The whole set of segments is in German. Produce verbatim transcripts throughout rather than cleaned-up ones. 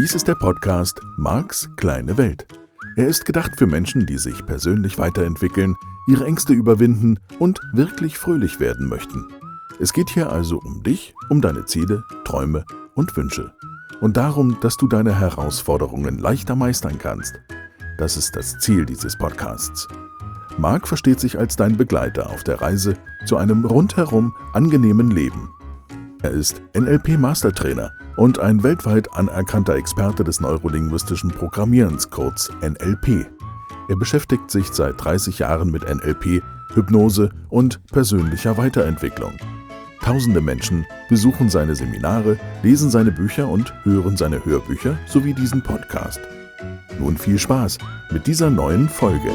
Dies ist der Podcast Marks kleine Welt. Er ist gedacht für Menschen, die sich persönlich weiterentwickeln, ihre Ängste überwinden und wirklich fröhlich werden möchten. Es geht hier also um dich, um deine Ziele, Träume und Wünsche. Und darum, dass du deine Herausforderungen leichter meistern kannst. Das ist das Ziel dieses Podcasts. Mark versteht sich als dein Begleiter auf der Reise zu einem rundherum angenehmen Leben. Er ist N L P-Mastertrainer und ein weltweit anerkannter Experte des neurolinguistischen Programmierens, kurz N L P. Er beschäftigt sich seit dreißig Jahren mit N L P, Hypnose und persönlicher Weiterentwicklung. Tausende Menschen besuchen seine Seminare, lesen seine Bücher und hören seine Hörbücher sowie diesen Podcast. Nun viel Spaß mit dieser neuen Folge.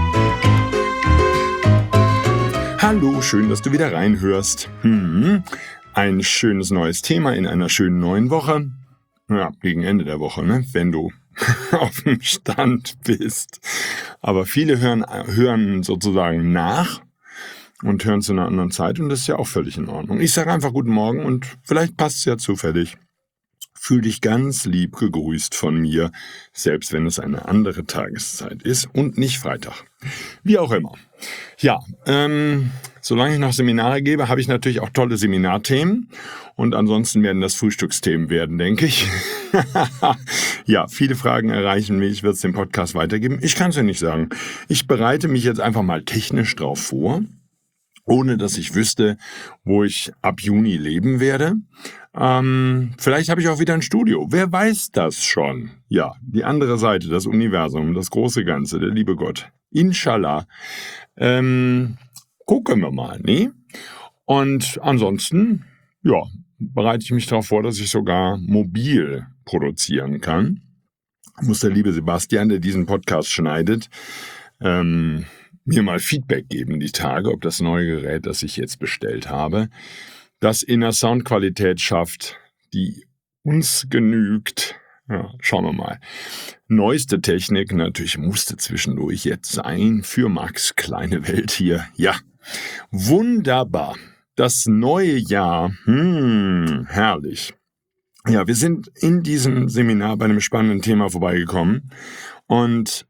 Hallo, schön, dass du wieder reinhörst. Hm, ein schönes neues Thema in einer schönen neuen Woche. Ja, gegen Ende der Woche, ne? Wenn du auf dem Stand bist. Aber viele hören, hören sozusagen nach und hören zu einer anderen Zeit und das ist ja auch völlig in Ordnung. Ich sage einfach guten Morgen und vielleicht passt es ja zufällig. Fühl dich ganz lieb gegrüßt von mir, selbst wenn es eine andere Tageszeit ist und nicht Freitag. Wie auch immer. Ja, ähm, solange ich noch Seminare gebe, habe ich natürlich auch tolle Seminarthemen und ansonsten werden das Frühstücksthemen werden, denke ich. Ja, viele Fragen erreichen mich, ich werde es dem Podcast weitergeben. Ich kann es ja nicht sagen. Ich bereite mich jetzt einfach mal technisch drauf vor, ohne dass ich wüsste, wo ich ab Juni leben werde. Ähm, vielleicht habe ich auch wieder ein Studio. Wer weiß das schon? Ja, die andere Seite, das Universum, das große Ganze, der liebe Gott. Inshallah. Ähm, gucken wir mal, ne? Und ansonsten, ja, bereite ich mich darauf vor, dass ich sogar mobil produzieren kann. Muss der liebe Sebastian, der diesen Podcast schneidet, ähm, mir mal Feedback geben die Tage, ob das neue Gerät, das ich jetzt bestellt habe, das in einer Soundqualität schafft, die uns genügt. Ja, schauen wir mal. Neueste Technik, natürlich musste zwischendurch jetzt sein für Max kleine Welt hier. Ja, wunderbar. Das neue Jahr, hm, herrlich. Ja, wir sind in diesem Seminar bei einem spannenden Thema vorbeigekommen und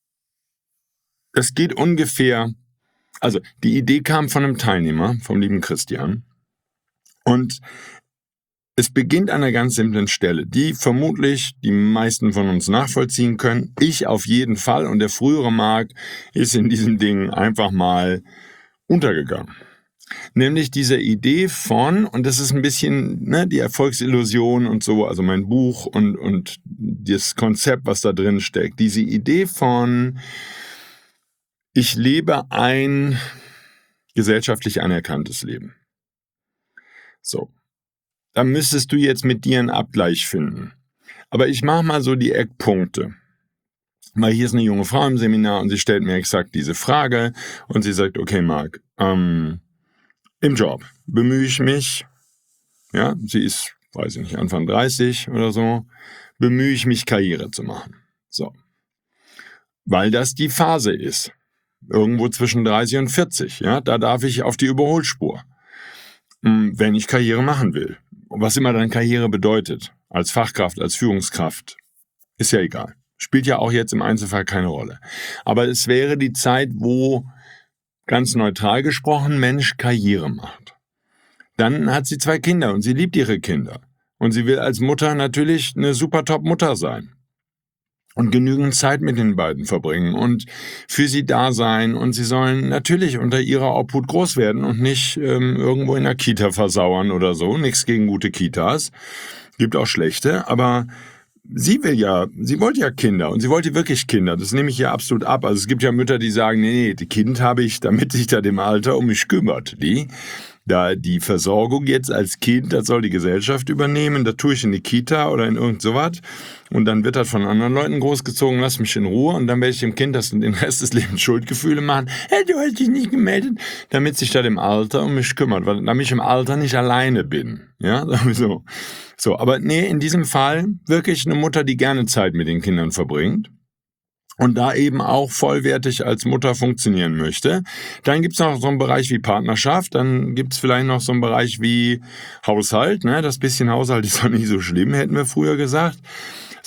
es geht ungefähr, also die Idee kam von einem Teilnehmer, vom lieben Christian. Und es beginnt an einer ganz simplen Stelle, die vermutlich die meisten von uns nachvollziehen können. Ich auf jeden Fall und der frühere Mark ist in diesem Ding einfach mal untergegangen. Nämlich diese Idee von, und das ist ein bisschen ne, die Erfolgsillusion und so, also mein Buch und, und das Konzept, was da drin steckt, diese Idee von, ich lebe ein gesellschaftlich anerkanntes Leben. So, da müsstest du jetzt mit dir einen Abgleich finden. Aber ich mache mal so die Eckpunkte. Weil hier ist eine junge Frau im Seminar und sie stellt mir exakt diese Frage und sie sagt, okay Marc, ähm, im Job bemühe ich mich, ja, sie ist, weiß ich nicht, Anfang dreißig oder so, bemühe ich mich Karriere zu machen. So, weil das die Phase ist. Irgendwo zwischen dreißig und vierzig, ja, da darf ich auf die Überholspur, wenn ich Karriere machen will. Was immer dann Karriere bedeutet, als Fachkraft, als Führungskraft, ist ja egal. Spielt ja auch jetzt im Einzelfall keine Rolle. Aber es wäre die Zeit, wo, ganz neutral gesprochen, Mensch Karriere macht. Dann hat sie zwei Kinder und sie liebt ihre Kinder. Und sie will als Mutter natürlich eine super Top-Mutter sein. Und genügend Zeit mit den beiden verbringen und für sie da sein. Und sie sollen natürlich unter ihrer Obhut groß werden und nicht ähm, irgendwo in der Kita versauern oder so. Nichts gegen gute Kitas. Gibt auch schlechte. Aber sie will ja, sie wollte ja Kinder und sie wollte wirklich Kinder. Das nehme ich ja absolut ab. Also es gibt ja Mütter, die sagen, nee, nee, die Kind habe ich, damit sich da dem Alter um mich kümmert. Die, da die Versorgung jetzt als Kind, das soll die Gesellschaft übernehmen. Da tue ich in die Kita oder in irgend sowas. Und dann wird das von anderen Leuten großgezogen, lass mich in Ruhe und dann werde ich dem Kind das den Rest des Lebens Schuldgefühle machen. Hey, du hast dich nicht gemeldet, damit sich da im Alter um mich kümmert, weil damit ich im Alter nicht alleine bin. Ja, sowieso. So, aber nee, in diesem Fall wirklich eine Mutter, die gerne Zeit mit den Kindern verbringt und da eben auch vollwertig als Mutter funktionieren möchte. Dann gibt's noch so einen Bereich wie Partnerschaft, dann gibt's vielleicht noch so einen Bereich wie Haushalt. Ne? Das bisschen Haushalt ist doch nicht so schlimm, hätten wir früher gesagt.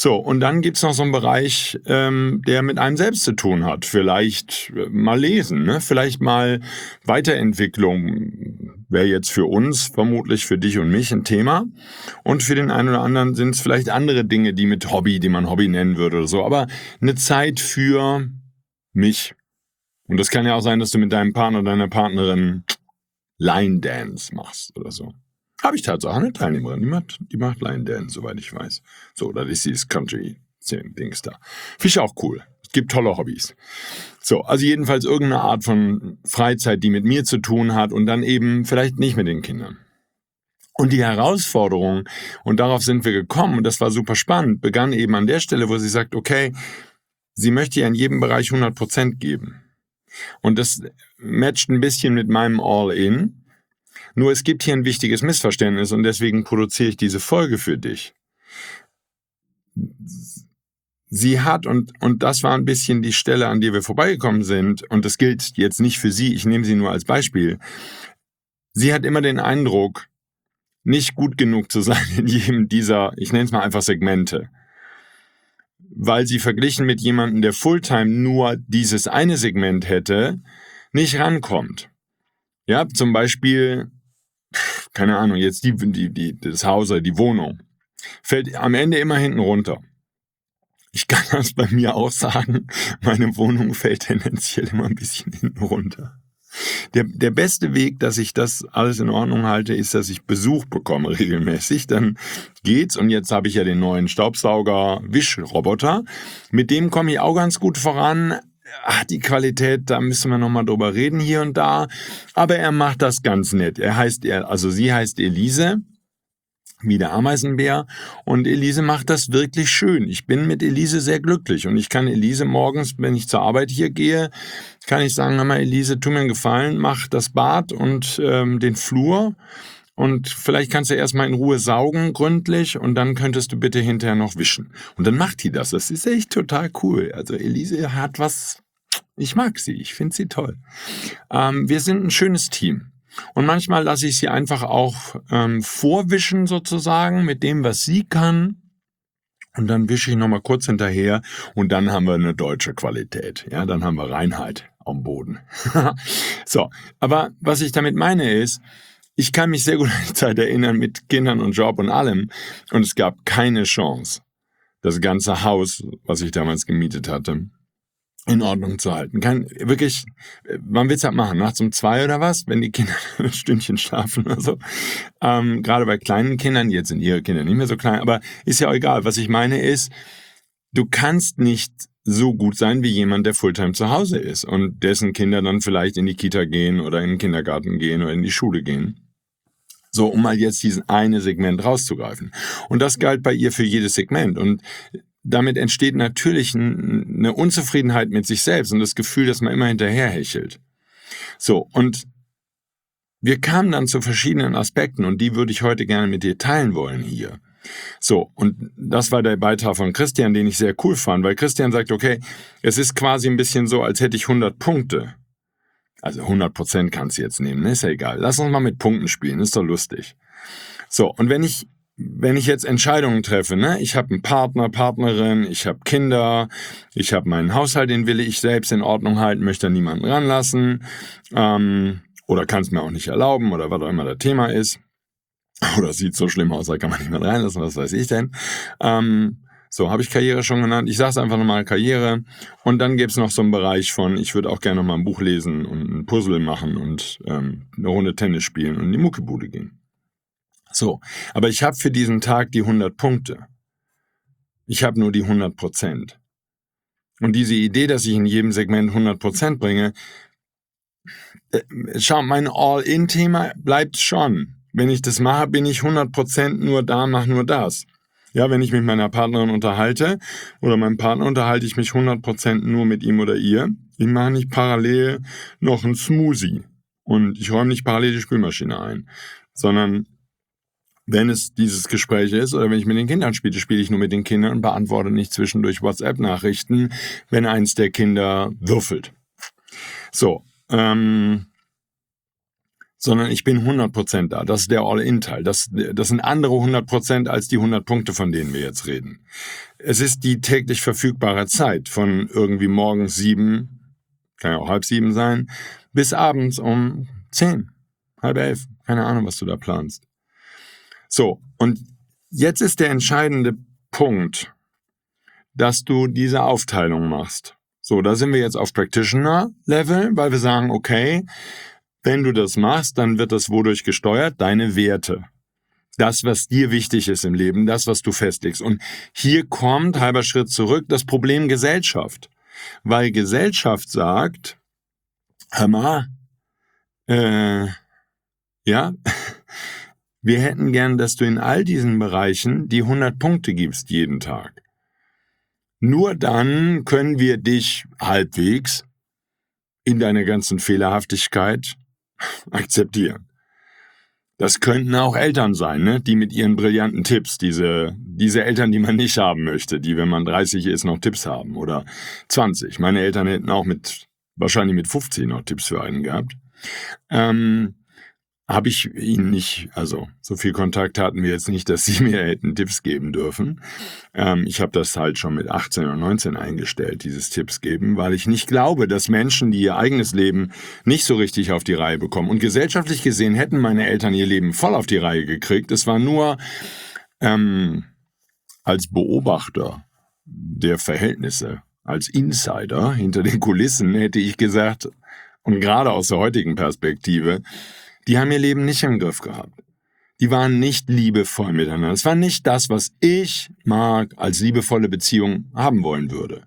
So, und dann gibt's noch so einen Bereich, ähm, der mit einem selbst zu tun hat. Vielleicht äh, mal lesen, ne? Vielleicht mal Weiterentwicklung wäre jetzt für uns, vermutlich für dich und mich ein Thema. Und für den einen oder anderen sind es vielleicht andere Dinge, die mit Hobby, die man Hobby nennen würde oder so. Aber eine Zeit für mich. Und das kann ja auch sein, dass du mit deinem Partner, deiner Partnerin Line Dance machst oder so. Habe ich tatsächlich eine Teilnehmerin, die macht, die macht Line Dance, soweit ich weiß. So, das ist dieses Country-Dings da. Finde ich auch cool. Es gibt tolle Hobbys. So, also jedenfalls irgendeine Art von Freizeit, die mit mir zu tun hat und dann eben vielleicht nicht mit den Kindern. Und die Herausforderung, und darauf sind wir gekommen, und das war super spannend, begann eben an der Stelle, wo sie sagt, okay, sie möchte ja in jedem Bereich hundert Prozent geben. Und das matcht ein bisschen mit meinem All-In. Nur es gibt hier ein wichtiges Missverständnis und deswegen produziere ich diese Folge für dich. Sie hat, und, und das war ein bisschen die Stelle, an der wir vorbeigekommen sind, und das gilt jetzt nicht für sie, ich nehme sie nur als Beispiel. Sie hat immer den Eindruck, nicht gut genug zu sein in jedem dieser, ich nenne es mal einfach Segmente. Weil sie verglichen mit jemandem, der Fulltime nur dieses eine Segment hätte, nicht rankommt. Ja, zum Beispiel, keine Ahnung, jetzt die, die, die, das Haus oder die Wohnung, fällt am Ende immer hinten runter. Ich kann das bei mir auch sagen, meine Wohnung fällt tendenziell immer ein bisschen hinten runter. Der, der beste Weg, dass ich das alles in Ordnung halte, ist, dass ich Besuch bekomme regelmäßig. Dann geht's, und jetzt habe ich ja den neuen Staubsauger-Wischroboter. Mit dem komme ich auch ganz gut voran. Ach, die Qualität, da müssen wir nochmal drüber reden hier und da. Aber er macht das ganz nett. Er heißt, also sie heißt Elise, wie der Ameisenbär. Und Elise macht das wirklich schön. Ich bin mit Elise sehr glücklich. Und ich kann Elise morgens, wenn ich zur Arbeit hier gehe, kann ich sagen, hör mal, Elise, tu mir einen Gefallen, mach das Bad und ähm, den Flur. Und vielleicht kannst du erstmal in Ruhe saugen, gründlich, und dann könntest du bitte hinterher noch wischen. Und dann macht die das. Das ist echt total cool. Also Elise hat was, ich mag sie, ich finde sie toll. Ähm, wir sind ein schönes Team. Und manchmal lasse ich sie einfach auch ähm, vorwischen sozusagen mit dem, was sie kann. Und dann wische ich nochmal kurz hinterher und dann haben wir eine deutsche Qualität. Ja, dann haben wir Reinheit am Boden. So, aber was ich damit meine ist, ich kann mich sehr gut an die Zeit erinnern mit Kindern und Job und allem. Und es gab keine Chance, das ganze Haus, was ich damals gemietet hatte, in Ordnung zu halten. Kein, wirklich, wann willst du das machen? Nachts um zwei oder was? Wenn die Kinder ein Stündchen schlafen oder so. Ähm, gerade bei kleinen Kindern, jetzt sind ihre Kinder nicht mehr so klein, aber ist ja auch egal. Was ich meine ist, du kannst nicht so gut sein wie jemand, der Fulltime zu Hause ist und dessen Kinder dann vielleicht in die Kita gehen oder in den Kindergarten gehen oder in die Schule gehen. So, um mal jetzt diesen eine Segment rauszugreifen. Und das galt bei ihr für jedes Segment. Und damit entsteht natürlich eine Unzufriedenheit mit sich selbst und das Gefühl, dass man immer hinterherhechelt. So, und wir kamen dann zu verschiedenen Aspekten und die würde ich heute gerne mit dir teilen wollen hier. So, und das war der Beitrag von Christian, den ich sehr cool fand, weil Christian sagt, okay, es ist quasi ein bisschen so, als hätte ich hundert Punkte. Also hundert Prozent kannst du jetzt nehmen, ne? Ist ja egal. Lass uns mal mit Punkten spielen, ist doch lustig. So, und wenn ich wenn ich jetzt Entscheidungen treffe, ne, ich habe einen Partner, Partnerin, ich habe Kinder, ich habe meinen Haushalt, den will ich selbst in Ordnung halten, möchte da niemanden ranlassen, ähm, oder kann es mir auch nicht erlauben, oder was auch immer das Thema ist, oder sieht so schlimm aus, da kann man niemanden reinlassen, was weiß ich denn. Ähm, so, habe ich Karriere schon genannt, ich sage es einfach nochmal, Karriere, und dann gibt es noch so einen Bereich von, ich würde auch gerne noch mal ein Buch lesen und ein Puzzle machen und ähm, eine Runde Tennis spielen und in die Muckibude gehen. So, aber ich habe für diesen Tag die hundert Punkte. Ich habe nur die hundert Prozent. Und diese Idee, dass ich in jedem Segment hundert Prozent bringe, äh, schau, mein All-In-Thema bleibt schon. Wenn ich das mache, bin ich hundert Prozent nur da, mache nur das. Ja, wenn ich mich mit meiner Partnerin unterhalte oder meinem Partner unterhalte ich mich hundert Prozent nur mit ihm oder ihr. Ich mache nicht parallel noch einen Smoothie und ich räume nicht parallel die Spülmaschine ein, sondern wenn es dieses Gespräch ist oder wenn ich mit den Kindern spiele, spiele ich nur mit den Kindern und beantworte nicht zwischendurch WhatsApp-Nachrichten, wenn eins der Kinder würfelt. So, ähm, sondern ich bin hundert Prozent da. Das ist der All-In-Teil. Das, das sind andere hundert Prozent als die hundert Punkte, von denen wir jetzt reden. Es ist die täglich verfügbare Zeit von irgendwie morgens sieben, kann ja auch halb sieben sein, bis abends um zehn, halb elf. Keine Ahnung, was du da planst. So, und jetzt ist der entscheidende Punkt, dass du diese Aufteilung machst. So, da sind wir jetzt auf Practitioner-Level, weil wir sagen, okay, wenn du das machst, dann wird das wodurch gesteuert? Deine Werte. Das, was dir wichtig ist im Leben, das, was du festlegst. Und hier kommt, halber Schritt zurück, das Problem Gesellschaft. Weil Gesellschaft sagt, hör mal, äh, ja, wir hätten gern, dass du in all diesen Bereichen die hundert Punkte gibst jeden Tag. Nur dann können wir dich halbwegs in deiner ganzen Fehlerhaftigkeit akzeptieren. Das könnten auch Eltern sein, ne? Die mit ihren brillanten Tipps, diese, diese Eltern, die man nicht haben möchte, die, wenn man dreißig ist, noch Tipps haben oder zwanzig. Meine Eltern hätten auch mit, wahrscheinlich mit fünfzehn noch Tipps für einen gehabt. Ähm, habe ich ihnen nicht, also so viel Kontakt hatten wir jetzt nicht, dass sie mir hätten Tipps geben dürfen. Ähm, ich habe das halt schon mit achtzehn oder neunzehn eingestellt, dieses Tipps geben, weil ich nicht glaube, dass Menschen, die ihr eigenes Leben nicht so richtig auf die Reihe bekommen. Und gesellschaftlich gesehen hätten meine Eltern ihr Leben voll auf die Reihe gekriegt. Es war nur ähm, als Beobachter der Verhältnisse, als Insider hinter den Kulissen hätte ich gesagt, und gerade aus der heutigen Perspektive, die haben ihr Leben nicht im Griff gehabt. Die waren nicht liebevoll miteinander. Es war nicht das, was ich mag, als liebevolle Beziehung haben wollen würde.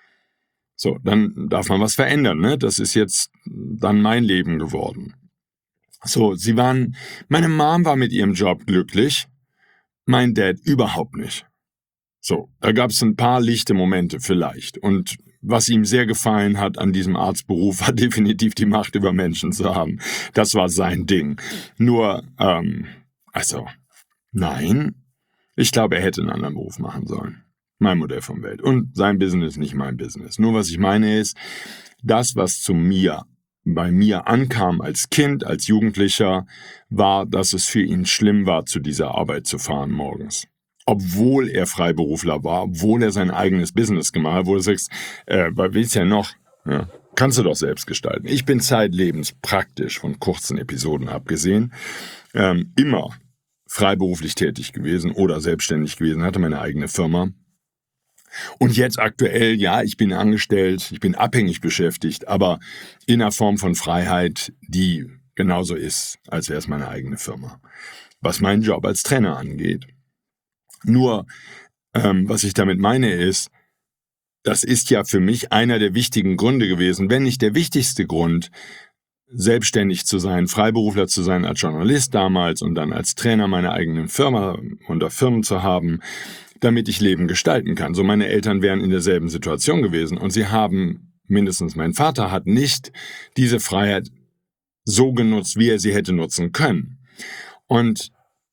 So, dann darf man was verändern, ne? Das ist jetzt dann mein Leben geworden. So, sie waren, meine Mom war mit ihrem Job glücklich, mein Dad überhaupt nicht. So, da gab es ein paar lichte Momente vielleicht. Und was ihm sehr gefallen hat an diesem Arztberuf, war definitiv die Macht über Menschen zu haben. Das war sein Ding. Nur, ähm, also, nein, ich glaube, er hätte einen anderen Beruf machen sollen. Mein Modell von Welt. Und sein Business nicht mein Business. Nur was ich meine ist, das, was zu mir, bei mir ankam als Kind, als Jugendlicher, war, dass es für ihn schlimm war, zu dieser Arbeit zu fahren morgens. Obwohl er Freiberufler war, obwohl er sein eigenes Business gemacht hat, wo du sagst, äh, was willst du ja noch? Ja, kannst du doch selbst gestalten. Ich bin zeitlebens praktisch, von kurzen Episoden abgesehen, ähm, immer freiberuflich tätig gewesen oder selbstständig gewesen, hatte meine eigene Firma. Und jetzt aktuell, ja, ich bin angestellt, ich bin abhängig beschäftigt, aber in einer Form von Freiheit, die genauso ist, als wäre es meine eigene Firma. Was meinen Job als Trainer angeht. Nur, ähm, was ich damit meine ist, das ist ja für mich einer der wichtigen Gründe gewesen, wenn nicht der wichtigste Grund, selbstständig zu sein, Freiberufler zu sein als Journalist damals und dann als Trainer meine eigenen Firma oder Firmen zu haben, damit ich Leben gestalten kann. So, meine Eltern wären in derselben Situation gewesen und sie haben, mindestens mein Vater hat nicht diese Freiheit so genutzt, wie er sie hätte nutzen können. Und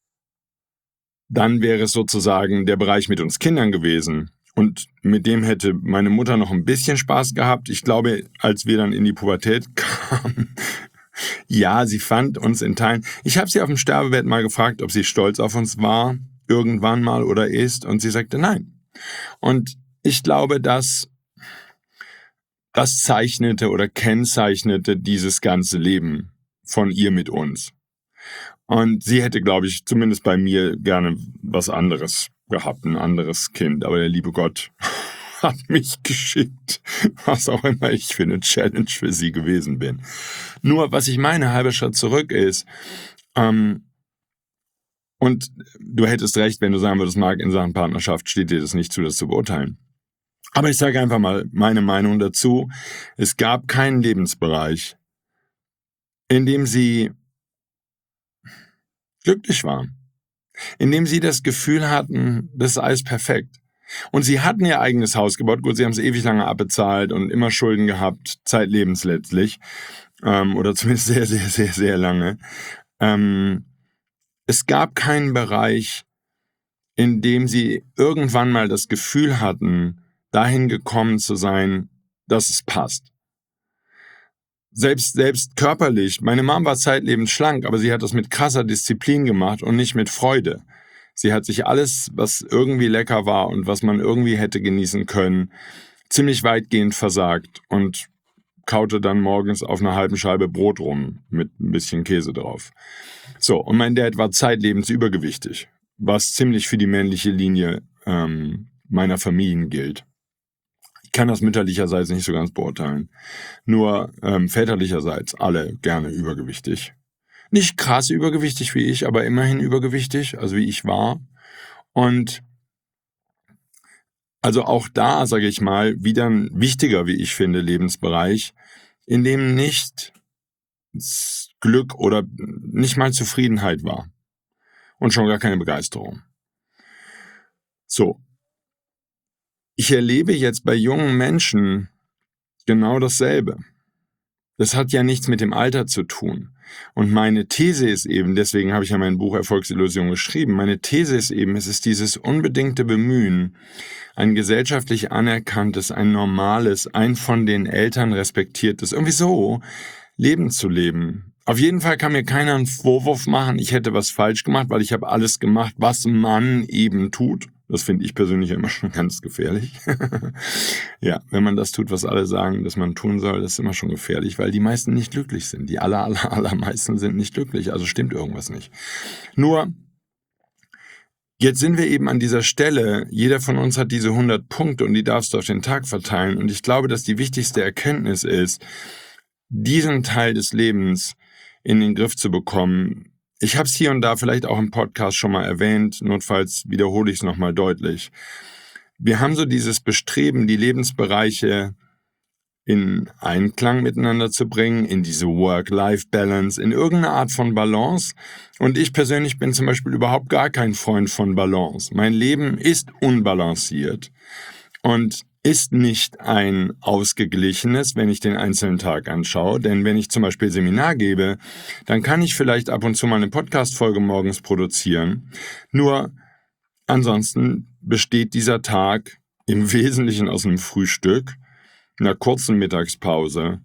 dann wäre es sozusagen der Bereich mit uns Kindern gewesen. Und mit dem hätte meine Mutter noch ein bisschen Spaß gehabt. Ich glaube, als wir dann in die Pubertät kamen, ja, sie fand uns in Teilen. Ich habe sie auf dem Sterbebett mal gefragt, ob sie stolz auf uns war, irgendwann mal oder ist. Und sie sagte nein. Und ich glaube, dass das zeichnete oder kennzeichnete dieses ganze Leben von ihr mit uns. Und sie hätte, glaube ich, zumindest bei mir gerne was anderes gehabt, ein anderes Kind. Aber der liebe Gott hat mich geschickt, was auch immer ich für eine Challenge für sie gewesen bin. Nur, was ich meine, halber Schritt zurück ist, ähm, und du hättest recht, wenn du sagen würdest, Marc, in Sachen Partnerschaft steht dir das nicht zu, das zu beurteilen. Aber ich sage einfach mal meine Meinung dazu. Es gab keinen Lebensbereich, in dem sie glücklich waren, indem sie das Gefühl hatten, das ist alles perfekt. Und sie hatten ihr eigenes Haus gebaut. Gut, sie haben es ewig lange abbezahlt und immer Schulden gehabt, zeitlebens letztlich. Ähm, oder zumindest sehr, sehr, sehr, sehr lange. Ähm, es gab keinen Bereich, in dem sie irgendwann mal das Gefühl hatten, dahin gekommen zu sein, dass es passt. Selbst, selbst körperlich. Meine Mom war zeitlebens schlank, aber sie hat das mit krasser Disziplin gemacht und nicht mit Freude. Sie hat sich alles, was irgendwie lecker war und was man irgendwie hätte genießen können, ziemlich weitgehend versagt und kaute dann morgens auf einer halben Scheibe Brot rum mit ein bisschen Käse drauf. So, und mein Dad war zeitlebens übergewichtig, was ziemlich für die männliche Linie ähm, meiner Familien gilt. Ich kann das mütterlicherseits nicht so ganz beurteilen. Nur ähm, väterlicherseits alle gerne übergewichtig. Nicht krass übergewichtig wie ich, aber immerhin übergewichtig, also wie ich war. Und also auch da, sage ich mal, wieder ein wichtiger, wie ich finde, Lebensbereich, in dem nicht Glück oder nicht mal Zufriedenheit war. Und schon gar keine Begeisterung. So. Ich erlebe jetzt bei jungen Menschen genau dasselbe. Das hat ja nichts mit dem Alter zu tun. Und meine These ist eben, deswegen habe ich ja mein Buch Erfolgsillusion geschrieben, meine These ist eben, es ist dieses unbedingte Bemühen, ein gesellschaftlich anerkanntes, ein normales, ein von den Eltern respektiertes, irgendwie so Leben zu leben. Auf jeden Fall kann mir keiner einen Vorwurf machen, ich hätte was falsch gemacht, weil ich habe alles gemacht, was man eben tut. Das finde ich persönlich immer schon ganz gefährlich. Ja, wenn man das tut, was alle sagen, dass man tun soll, das ist immer schon gefährlich, weil die meisten nicht glücklich sind. Die aller, aller, allermeisten sind nicht glücklich, also stimmt irgendwas nicht. Nur, jetzt sind wir eben an dieser Stelle, jeder von uns hat diese hundert Punkte und die darfst du auf den Tag verteilen. Und ich glaube, dass die wichtigste Erkenntnis ist, diesen Teil des Lebens in den Griff zu bekommen. Ich habe es hier und da vielleicht auch im Podcast schon mal erwähnt, notfalls wiederhole ich es nochmal deutlich. Wir haben so dieses Bestreben, die Lebensbereiche in Einklang miteinander zu bringen, in diese Work-Life-Balance, in irgendeine Art von Balance. Und ich persönlich bin zum Beispiel überhaupt gar kein Freund von Balance. Mein Leben ist unbalanciert und ist nicht ein ausgeglichenes, wenn ich den einzelnen Tag anschaue. Denn wenn ich zum Beispiel Seminar gebe, dann kann ich vielleicht ab und zu mal eine Podcast-Folge morgens produzieren. Nur ansonsten besteht dieser Tag im Wesentlichen aus einem Frühstück, einer kurzen Mittagspause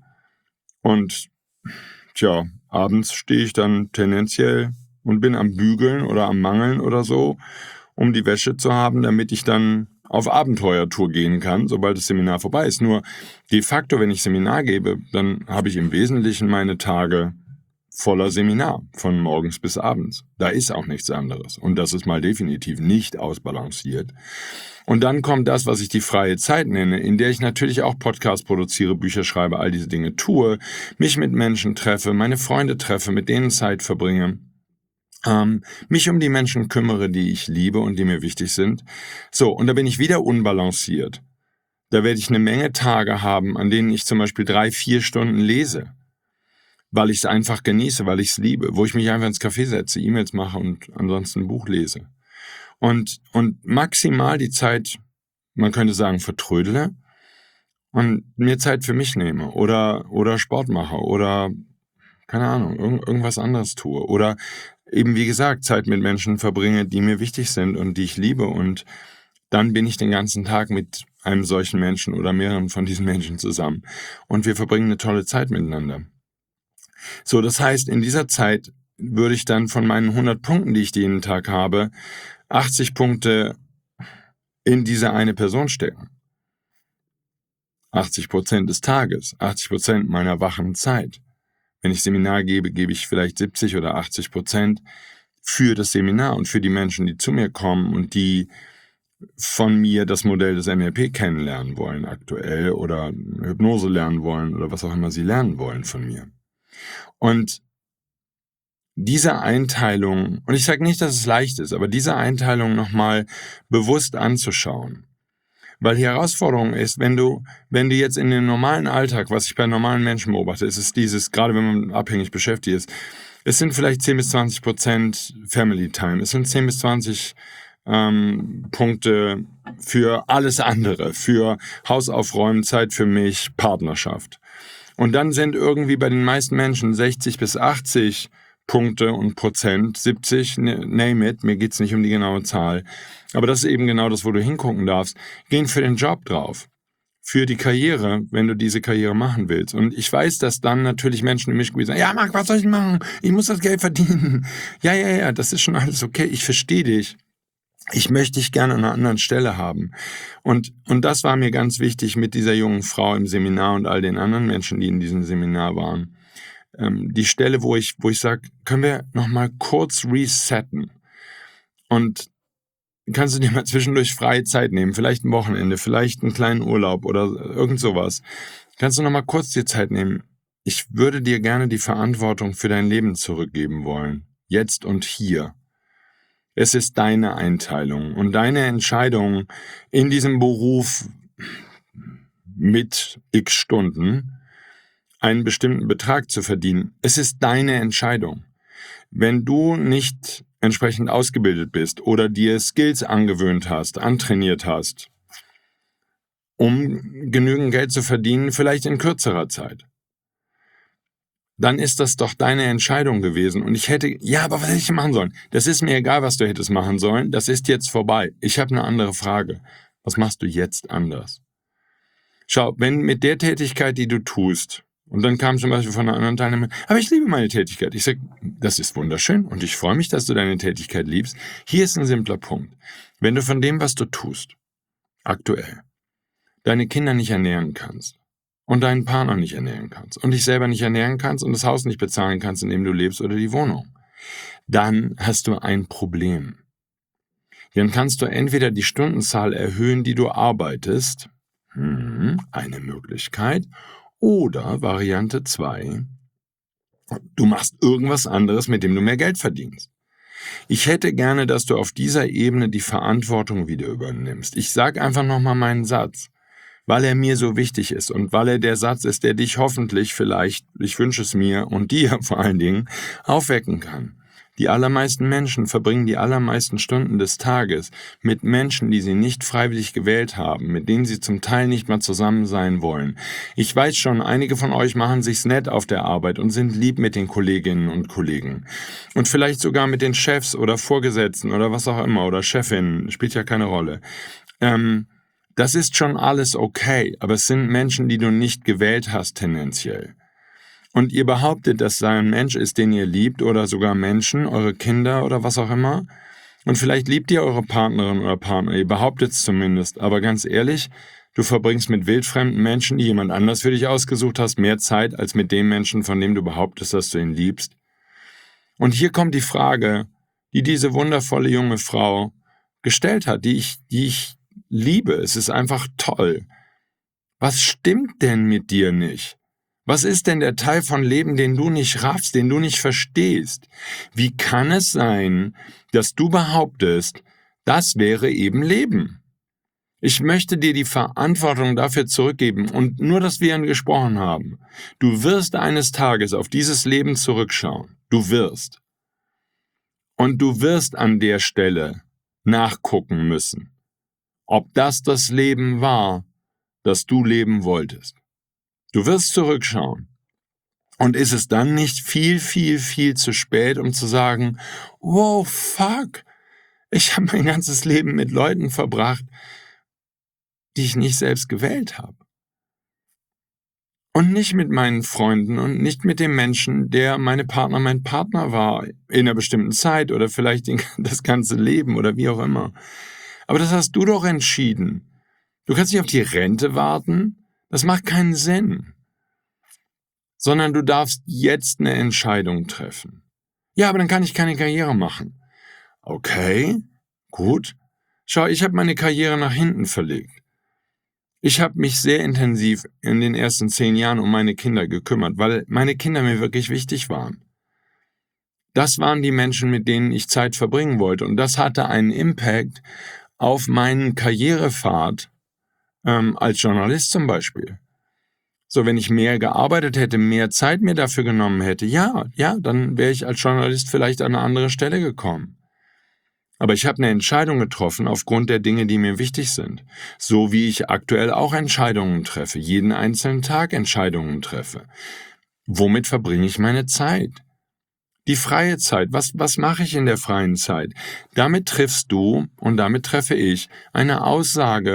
und tja, abends stehe ich dann tendenziell und bin am Bügeln oder am Mangeln oder so, um die Wäsche zu haben, damit ich dann auf Abenteuertour gehen kann, sobald das Seminar vorbei ist. Nur de facto, wenn ich Seminar gebe, dann habe ich im Wesentlichen meine Tage voller Seminar, von morgens bis abends. Da ist auch nichts anderes. Und das ist mal definitiv nicht ausbalanciert. Und dann kommt das, was ich die freie Zeit nenne, in der ich natürlich auch Podcasts produziere, Bücher schreibe, all diese Dinge tue, mich mit Menschen treffe, meine Freunde treffe, mit denen Zeit verbringe, ähm, mich um die Menschen kümmere, die ich liebe und die mir wichtig sind. So, und da bin ich wieder unbalanciert. Da werde ich eine Menge Tage haben, an denen ich zum Beispiel drei, vier Stunden lese, weil ich es einfach genieße, weil ich es liebe, wo ich mich einfach ins Café setze, E-Mails mache und ansonsten ein Buch lese. Und, und maximal die Zeit, man könnte sagen, vertrödele und mir Zeit für mich nehme oder, oder Sport mache oder, keine Ahnung, irg- irgendwas anderes tue oder eben, wie gesagt, Zeit mit Menschen verbringe, die mir wichtig sind und die ich liebe und dann bin ich den ganzen Tag mit einem solchen Menschen oder mehreren von diesen Menschen zusammen und wir verbringen eine tolle Zeit miteinander. So, das heißt, in dieser Zeit würde ich dann von meinen hundert Punkten, die ich jeden Tag habe, achtzig Punkte in diese eine Person stecken. achtzig Prozent des Tages, achtzig Prozent meiner wachen Zeit. Wenn ich Seminar gebe, gebe ich vielleicht siebzig oder achtzig Prozent für das Seminar und für die Menschen, die zu mir kommen und die von mir das Modell des N L P kennenlernen wollen aktuell oder Hypnose lernen wollen oder was auch immer sie lernen wollen von mir. Und diese Einteilung, und ich sage nicht, dass es leicht ist, aber diese Einteilung nochmal bewusst anzuschauen. Weil die Herausforderung ist, wenn du, wenn du jetzt in den normalen Alltag, was ich bei normalen Menschen beobachte, ist es dieses, gerade wenn man abhängig beschäftigt ist, es sind vielleicht zehn bis zwanzig Prozent Family Time, es sind zehn bis zwanzig ähm, Punkte für alles andere, für Hausaufräumen, Zeit für mich, Partnerschaft. Und dann sind irgendwie bei den meisten Menschen sechzig bis achtzig Punkte und Prozent, siebzig, name it, mir geht's nicht um die genaue Zahl. Aber das ist eben genau das, wo du hingucken darfst, gehen für den Job drauf, für die Karriere, wenn du diese Karriere machen willst. Und ich weiß, dass dann natürlich Menschen im Mischgebiet sagen, ja, Marc, was soll ich machen? Ich muss das Geld verdienen. Ja, ja, ja, das ist schon alles okay. Ich verstehe dich. Ich möchte dich gerne an einer anderen Stelle haben. Und, und das war mir ganz wichtig mit dieser jungen Frau im Seminar und all den anderen Menschen, die in diesem Seminar waren. Ähm, die Stelle, wo ich, wo ich sage, können wir nochmal kurz resetten? Und kannst du dir mal zwischendurch freie Zeit nehmen, vielleicht ein Wochenende, vielleicht einen kleinen Urlaub oder irgend sowas. Kannst du noch mal kurz dir Zeit nehmen? Ich würde dir gerne die Verantwortung für dein Leben zurückgeben wollen. Jetzt und hier. Es ist deine Einteilung und deine Entscheidung in diesem Beruf mit x Stunden einen bestimmten Betrag zu verdienen. Es ist deine Entscheidung. Wenn du nicht entsprechend ausgebildet bist oder dir Skills angewöhnt hast, antrainiert hast, um genügend Geld zu verdienen, vielleicht in kürzerer Zeit, dann ist das doch deine Entscheidung gewesen. Und ich hätte, ja, aber was hätte ich machen sollen? Das ist mir egal, was du hättest machen sollen. Das ist jetzt vorbei. Ich habe eine andere Frage. Was machst du jetzt anders? Schau, wenn mit der Tätigkeit, die du tust, und dann kam zum Beispiel von einer anderen Teilnehmerin, aber ich liebe meine Tätigkeit. Ich sage, das ist wunderschön und ich freue mich, dass du deine Tätigkeit liebst. Hier ist ein simpler Punkt. Wenn du von dem, was du tust, aktuell, deine Kinder nicht ernähren kannst und deinen Partner nicht ernähren kannst und dich selber nicht ernähren kannst und das Haus nicht bezahlen kannst, in dem du lebst oder die Wohnung, dann hast du ein Problem. Dann kannst du entweder die Stundenzahl erhöhen, die du arbeitest, hm, eine Möglichkeit, oder Variante zwei, du machst irgendwas anderes, mit dem du mehr Geld verdienst. Ich hätte gerne, dass du auf dieser Ebene die Verantwortung wieder übernimmst. Ich sage einfach nochmal meinen Satz, weil er mir so wichtig ist und weil er der Satz ist, der dich hoffentlich vielleicht, ich wünsche es mir und dir vor allen Dingen, aufwecken kann. Die allermeisten Menschen verbringen die allermeisten Stunden des Tages mit Menschen, die sie nicht freiwillig gewählt haben, mit denen sie zum Teil nicht mal zusammen sein wollen. Ich weiß schon, einige von euch machen sich's nett auf der Arbeit und sind lieb mit den Kolleginnen und Kollegen. Und vielleicht sogar mit den Chefs oder Vorgesetzten oder was auch immer oder Chefinnen, spielt ja keine Rolle. Ähm, das ist schon alles okay, aber es sind Menschen, die du nicht gewählt hast tendenziell. Und ihr behauptet, dass da ein Mensch ist, den ihr liebt oder sogar Menschen, eure Kinder oder was auch immer. Und vielleicht liebt ihr eure Partnerin oder Partner, ihr behauptet es zumindest. Aber ganz ehrlich, du verbringst mit wildfremden Menschen, die jemand anders für dich ausgesucht hast, mehr Zeit als mit dem Menschen, von dem du behauptest, dass du ihn liebst. Und hier kommt die Frage, die diese wundervolle junge Frau gestellt hat, die ich, die ich liebe. Es ist einfach toll. Was stimmt denn mit dir nicht? Was ist denn der Teil von Leben, den du nicht raffst, den du nicht verstehst? Wie kann es sein, dass du behauptest, das wäre eben Leben? Ich möchte dir die Verantwortung dafür zurückgeben und nur, dass wir gesprochen haben. Du wirst eines Tages auf dieses Leben zurückschauen. Du wirst. Und du wirst an der Stelle nachgucken müssen, ob das das Leben war, das du leben wolltest. Du wirst zurückschauen. Und ist es dann nicht viel, viel, viel zu spät, um zu sagen, wow, fuck, ich habe mein ganzes Leben mit Leuten verbracht, die ich nicht selbst gewählt habe. Und nicht mit meinen Freunden und nicht mit dem Menschen, der meine Partner, mein Partner war, in einer bestimmten Zeit oder vielleicht das ganze Leben oder wie auch immer. Aber das hast du doch entschieden. Du kannst nicht auf die Rente warten. Das macht keinen Sinn. Sondern du darfst jetzt eine Entscheidung treffen. Ja, aber dann kann ich keine Karriere machen. Okay, gut. Schau, ich habe meine Karriere nach hinten verlegt. Ich habe mich sehr intensiv in den ersten zehn Jahren um meine Kinder gekümmert, weil meine Kinder mir wirklich wichtig waren. Das waren die Menschen, mit denen ich Zeit verbringen wollte. Und das hatte einen Impact auf meinen Karrierepfad, ähm, als Journalist zum Beispiel. So, wenn ich mehr gearbeitet hätte, mehr Zeit mir dafür genommen hätte, ja, ja, dann wäre ich als Journalist vielleicht an eine andere Stelle gekommen. Aber ich habe eine Entscheidung getroffen aufgrund der Dinge, die mir wichtig sind. So wie ich aktuell auch Entscheidungen treffe, jeden einzelnen Tag Entscheidungen treffe. Womit verbringe ich meine Zeit? Die freie Zeit, was, was mache ich in der freien Zeit? Damit triffst du und damit treffe ich eine Aussage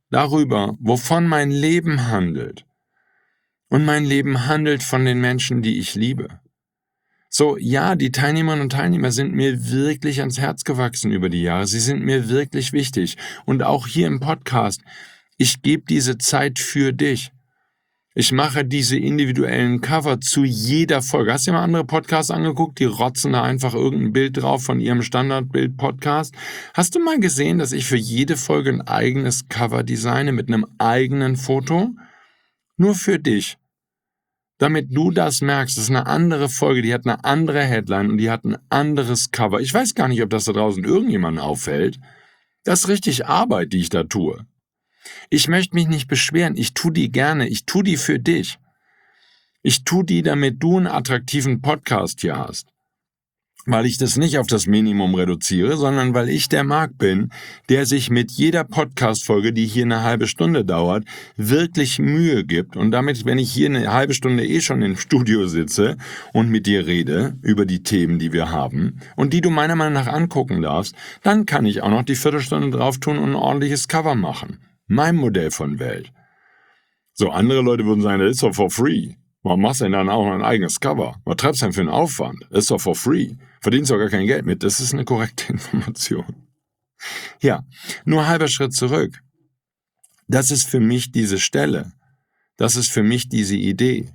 darüber, wovon mein Leben handelt. Und mein Leben handelt von den Menschen, die ich liebe. So, ja, die Teilnehmerinnen und Teilnehmer sind mir wirklich ans Herz gewachsen über die Jahre. Sie sind mir wirklich wichtig. Und auch hier im Podcast, ich gebe diese Zeit für dich. Ich mache diese individuellen Cover zu jeder Folge. Hast du dir mal andere Podcasts angeguckt? Die rotzen da einfach irgendein Bild drauf von ihrem Standardbild-Podcast. Hast du mal gesehen, dass ich für jede Folge ein eigenes Cover designe mit einem eigenen Foto? Nur für dich. Damit du das merkst, das ist eine andere Folge, die hat eine andere Headline und die hat ein anderes Cover. Ich weiß gar nicht, ob das da draußen irgendjemandem auffällt. Das ist richtig Arbeit, die ich da tue. Ich möchte mich nicht beschweren, ich tue die gerne, ich tue die für dich. Ich tue die, damit du einen attraktiven Podcast hier hast. Weil ich das nicht auf das Minimum reduziere, sondern weil ich der Marc bin, der sich mit jeder Podcast-Folge, die hier eine halbe Stunde dauert, wirklich Mühe gibt. Und damit, wenn ich hier eine halbe Stunde eh schon im Studio sitze und mit dir rede über die Themen, die wir haben und die du meiner Meinung nach angucken darfst, dann kann ich auch noch die Viertelstunde drauf tun und ein ordentliches Cover machen. Mein Modell von Welt. So, andere Leute würden sagen, das ist doch for free. Warum machst du denn dann auch noch ein eigenes Cover? Was treibst du denn für einen Aufwand? Das ist doch for free. Verdienst doch gar kein Geld mit. Das ist eine korrekte Information. Ja, nur halber Schritt zurück. Das ist für mich diese Stelle. Das ist für mich diese Idee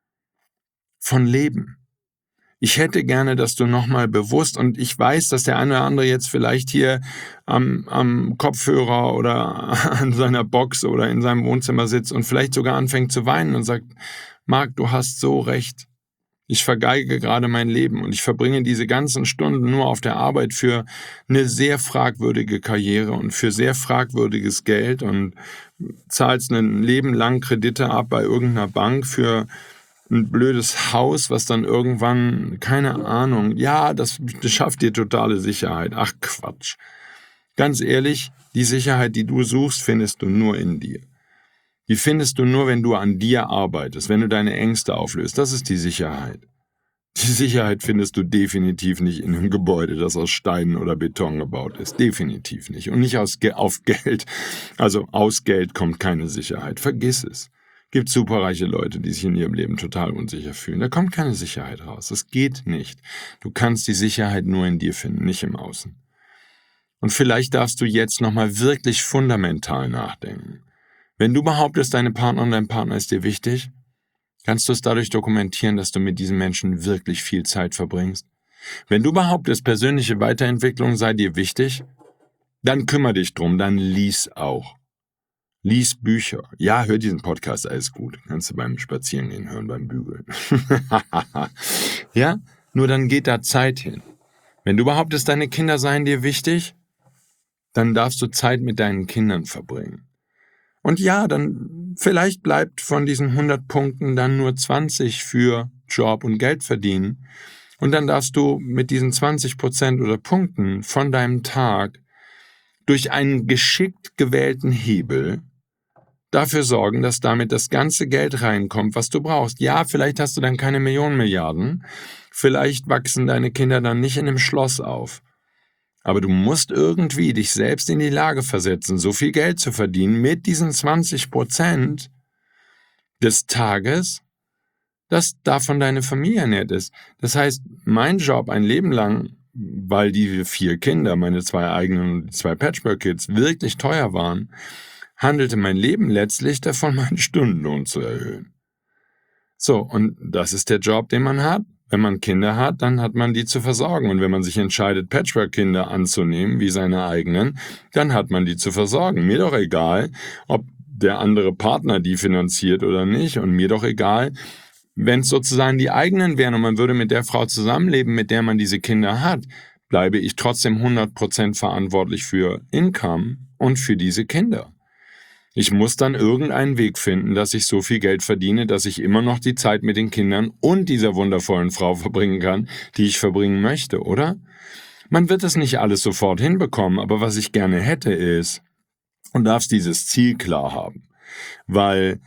von Leben. Ich hätte gerne, dass du nochmal bewusst, und ich weiß, dass der eine oder andere jetzt vielleicht hier am, am Kopfhörer oder an seiner Box oder in seinem Wohnzimmer sitzt und vielleicht sogar anfängt zu weinen und sagt, Marc, du hast so recht. Ich vergeige gerade mein Leben und ich verbringe diese ganzen Stunden nur auf der Arbeit für eine sehr fragwürdige Karriere und für sehr fragwürdiges Geld und zahlst ein Leben lang Kredite ab bei irgendeiner Bank für ein blödes Haus, was dann irgendwann, keine Ahnung, ja, das, das schafft dir totale Sicherheit. Ach Quatsch. Ganz ehrlich, die Sicherheit, die du suchst, findest du nur in dir. Die findest du nur, wenn du an dir arbeitest, wenn du deine Ängste auflöst. Das ist die Sicherheit. Die Sicherheit findest du definitiv nicht in einem Gebäude, das aus Steinen oder Beton gebaut ist. Definitiv nicht. Und nicht aus, auf Geld. Also aus Geld kommt keine Sicherheit. Vergiss es. Gibt superreiche Leute, die sich in ihrem Leben total unsicher fühlen. Da kommt keine Sicherheit raus. Das geht nicht. Du kannst die Sicherheit nur in dir finden, nicht im Außen. Und vielleicht darfst du jetzt nochmal wirklich fundamental nachdenken. Wenn du behauptest, deine Partnerin und dein Partner ist dir wichtig, kannst du es dadurch dokumentieren, dass du mit diesen Menschen wirklich viel Zeit verbringst. Wenn du behauptest, persönliche Weiterentwicklung sei dir wichtig, dann kümmere dich drum, dann lies auch. Lies Bücher. Ja, hör diesen Podcast, alles gut. Kannst du beim Spazierengehen hören, beim Bügeln. Ja, nur dann geht da Zeit hin. Wenn du behauptest, deine Kinder seien dir wichtig, dann darfst du Zeit mit deinen Kindern verbringen. Und ja, dann vielleicht bleibt von diesen hundert Punkten dann nur zwanzig für Job und Geld verdienen. Und dann darfst du mit diesen zwanzig Prozent oder Punkten von deinem Tag durch einen geschickt gewählten Hebel dafür sorgen, dass damit das ganze Geld reinkommt, was du brauchst. Ja, vielleicht hast du dann keine Millionen, Milliarden. Vielleicht wachsen deine Kinder dann nicht in einem Schloss auf. Aber du musst irgendwie dich selbst in die Lage versetzen, so viel Geld zu verdienen mit diesen zwanzig Prozent des Tages, dass davon deine Familie ernährt ist. Das heißt, mein Job ein Leben lang, weil die vier Kinder, meine zwei eigenen und zwei Patchwork-Kids, wirklich teuer waren, handelte mein Leben letztlich davon, meinen Stundenlohn zu erhöhen. So, und das ist der Job, den man hat. Wenn man Kinder hat, dann hat man die zu versorgen. Und wenn man sich entscheidet, Patchwork-Kinder anzunehmen, wie seine eigenen, dann hat man die zu versorgen. Mir doch egal, ob der andere Partner die finanziert oder nicht. Und mir doch egal, wenn es sozusagen die eigenen wären und man würde mit der Frau zusammenleben, mit der man diese Kinder hat, bleibe ich trotzdem hundert Prozent verantwortlich für Income und für diese Kinder. Ich muss dann irgendeinen Weg finden, dass ich so viel Geld verdiene, dass ich immer noch die Zeit mit den Kindern und dieser wundervollen Frau verbringen kann, die ich verbringen möchte, oder? Man wird es nicht alles sofort hinbekommen, aber was ich gerne hätte ist, und darfst dieses Ziel klar haben, weil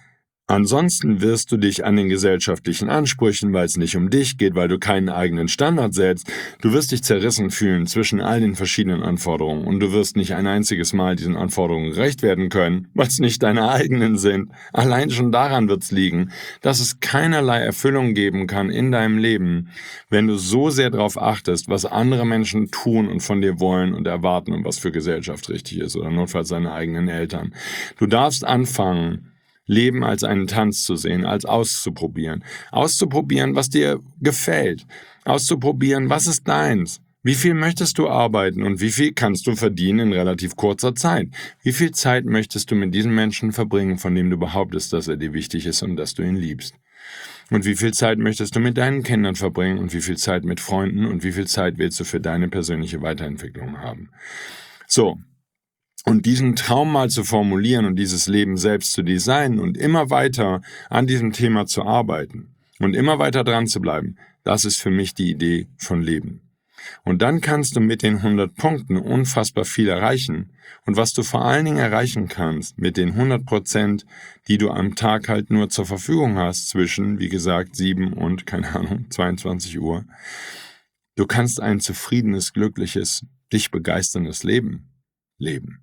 Ansonsten wirst du dich an den gesellschaftlichen Ansprüchen, weil es nicht um dich geht, weil du keinen eigenen Standard setzt. Du wirst dich zerrissen fühlen zwischen all den verschiedenen Anforderungen und du wirst nicht ein einziges Mal diesen Anforderungen gerecht werden können, weil es nicht deine eigenen sind. Allein schon daran wird es liegen, dass es keinerlei Erfüllung geben kann in deinem Leben, wenn du so sehr darauf achtest, was andere Menschen tun und von dir wollen und erwarten und was für Gesellschaft richtig ist oder notfalls deine eigenen Eltern. Du darfst anfangen, Leben als einen Tanz zu sehen, als auszuprobieren. Auszuprobieren, was dir gefällt. Auszuprobieren, was ist deins. Wie viel möchtest du arbeiten und wie viel kannst du verdienen in relativ kurzer Zeit? Wie viel Zeit möchtest du mit diesem Menschen verbringen, von dem du behauptest, dass er dir wichtig ist und dass du ihn liebst? Und wie viel Zeit möchtest du mit deinen Kindern verbringen und wie viel Zeit mit Freunden und wie viel Zeit willst du für deine persönliche Weiterentwicklung haben? So. Und diesen Traum mal zu formulieren und dieses Leben selbst zu designen und immer weiter an diesem Thema zu arbeiten und immer weiter dran zu bleiben, das ist für mich die Idee von Leben. Und dann kannst du mit den hundert Punkten unfassbar viel erreichen. Und was du vor allen Dingen erreichen kannst mit den hundert Prozent, die du am Tag halt nur zur Verfügung hast, zwischen, wie gesagt, sieben und, keine Ahnung, zweiundzwanzig Uhr, du kannst ein zufriedenes, glückliches, dich begeisterndes Leben leben.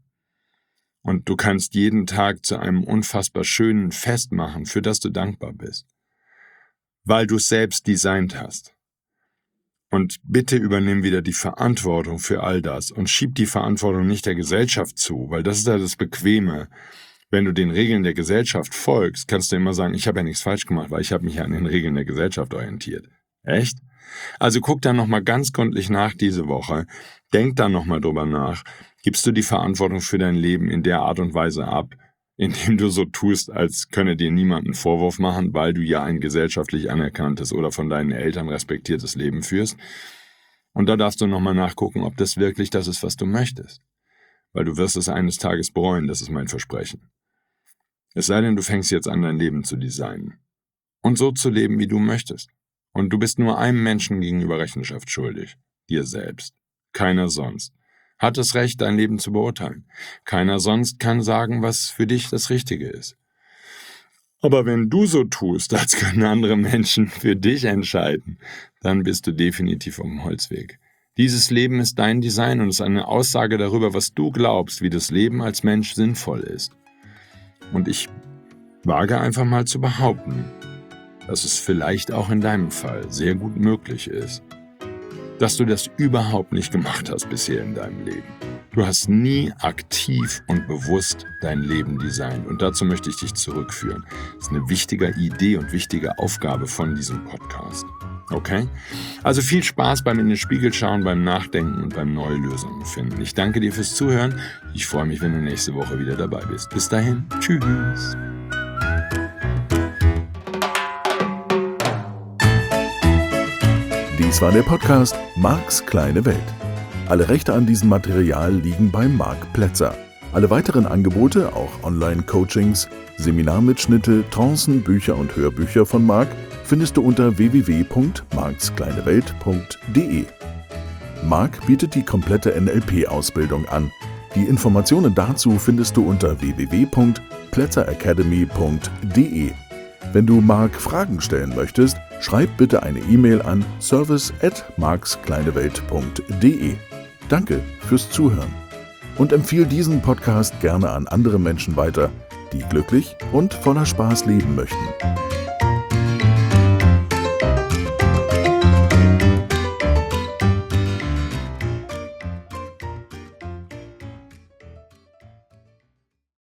Und du kannst jeden Tag zu einem unfassbar schönen Fest machen, für das du dankbar bist, weil du es selbst designt hast. Und bitte übernimm wieder die Verantwortung für all das und schieb die Verantwortung nicht der Gesellschaft zu, weil das ist ja das Bequeme. Wenn du den Regeln der Gesellschaft folgst, kannst du immer sagen, ich habe ja nichts falsch gemacht, weil ich habe mich ja an den Regeln der Gesellschaft orientiert. Echt? Also guck da nochmal ganz gründlich nach diese Woche, denk da nochmal drüber nach. Gibst du die Verantwortung für dein Leben in der Art und Weise ab, indem du so tust, als könne dir niemand einen Vorwurf machen, weil du ja ein gesellschaftlich anerkanntes oder von deinen Eltern respektiertes Leben führst? Und da darfst du nochmal nachgucken, ob das wirklich das ist, was du möchtest. Weil du wirst es eines Tages bereuen, das ist mein Versprechen. Es sei denn, du fängst jetzt an, dein Leben zu designen. Und so zu leben, wie du möchtest. Und du bist nur einem Menschen gegenüber Rechenschaft schuldig. Dir selbst. Keiner sonst hat das Recht, dein Leben zu beurteilen. Keiner sonst kann sagen, was für dich das Richtige ist. Aber wenn du so tust, als können andere Menschen für dich entscheiden, dann bist du definitiv auf dem Holzweg. Dieses Leben ist dein Design und ist eine Aussage darüber, was du glaubst, wie das Leben als Mensch sinnvoll ist. Und ich wage einfach mal zu behaupten, dass es vielleicht auch in deinem Fall sehr gut möglich ist, dass du das überhaupt nicht gemacht hast bisher in deinem Leben. Du hast nie aktiv und bewusst dein Leben designt und dazu möchte ich dich zurückführen. Das ist eine wichtige Idee und wichtige Aufgabe von diesem Podcast. Okay? Also viel Spaß beim in den Spiegel schauen, beim Nachdenken und beim neue Lösungen finden. Ich danke dir fürs Zuhören. Ich freue mich, wenn du nächste Woche wieder dabei bist. Bis dahin, tschüss. Dies war der Podcast Marks kleine Welt. Alle Rechte an diesem Material liegen bei Marc Plätzer. Alle weiteren Angebote, auch Online-Coachings, Seminarmitschnitte, Trancen, Bücher und Hörbücher von Marc findest du unter w w w punkt marks kleine welt punkt de. Marc bietet die komplette N L P-Ausbildung an. Die Informationen dazu findest du unter w w w punkt plätzer academy punkt de. Wenn du Marc Fragen stellen möchtest, schreib bitte eine E-Mail an service at marks kleine welt punkt de. Danke fürs Zuhören und empfiehl diesen Podcast gerne an andere Menschen weiter, die glücklich und voller Spaß leben möchten.